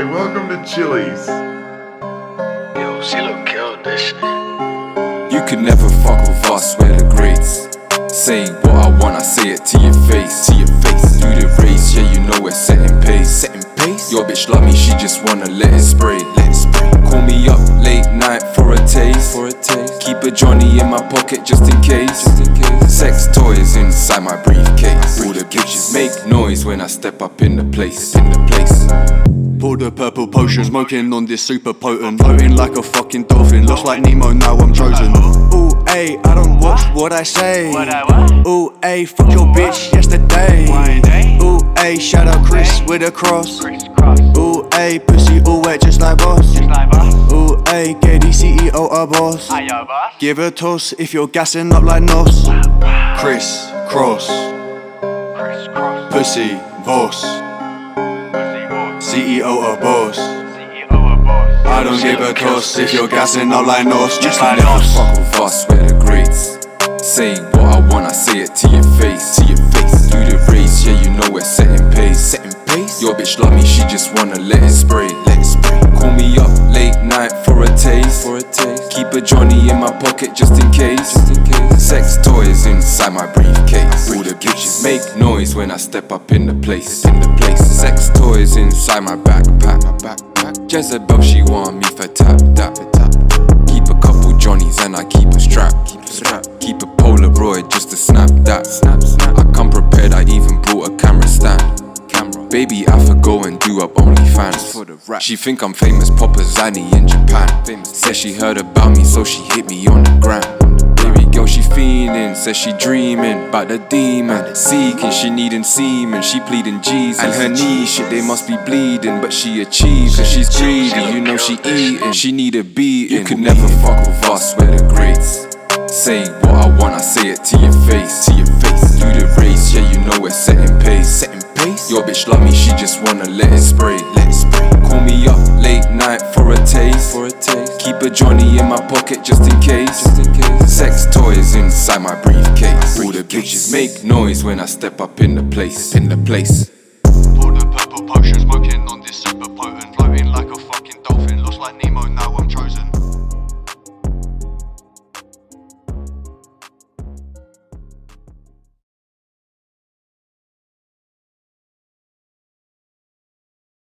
Hi, welcome to Chili's. Yo, she look killed this shit. You could never fuck with us, we're the greats. Say what I want, I say it to your face. Do the race, yeah, you know we're setting pace. Your bitch love me, she just wanna let it spray. Call me up late night for a taste. Keep a Johnny in my pocket just in case. Sex toys inside my briefcase. All the bitches make noise when I step up in the place. Pour the purple potion, smoking on this super potent. Floating like a fucking dolphin, looks like Nemo, now I'm chosen. Ooh, ayy, I don't watch what I say. Ooh, ayy, fuck your bitch yesterday. Ooh, ayy, shout out Chris with a cross. Ooh, ayy, pussy all wet just like boss. Ooh, ayy, KD CEO a boss. Give a toss if you're gassing up like Nos. Chris Cross, pussy boss. CEO a boss. I don't give a toss if you're gassing up like Nos. You can never fuck with us, we're the greats. Say what I want, I say it to your face. Do the race, yeah, you know we're setting pace. Your bitch love me, she just wanna let it spray. Call me up late night for a taste. Keep a Johnny in my pocket just in case. Sex toys inside my briefcase. All the bitches make noise when I step up in the place. Sex toys inside my backpack. Jezebel, she want me for tap. Keep a couple Johnnies and I keep a strap. Keep a Polaroid just to snap that. I come prepared, I even brought a camera stand. Baby, I for go and do up OnlyFans. She think I'm famous, Popazani in Japan. Says she heard about me, so she hit me on the gram. Baby girl, she fiending, says she dreaming about the demon. Seeking, she needing semen, she pleading Jesus. And her knees, shit, they must be bleeding, but she achieved, cause she's greedy, you know she eating. She need a beating. You could never fuck with us, we're the greats. Say what I want, I say it to your face. Do the race, yeah, you know we're setting pace. Your bitch love me, she just wanna let it spray. Call me up late night for a taste. Keep a Johnny in my pocket just in case. Sex toys inside my briefcase. All the bitches make noise when I step up in the place.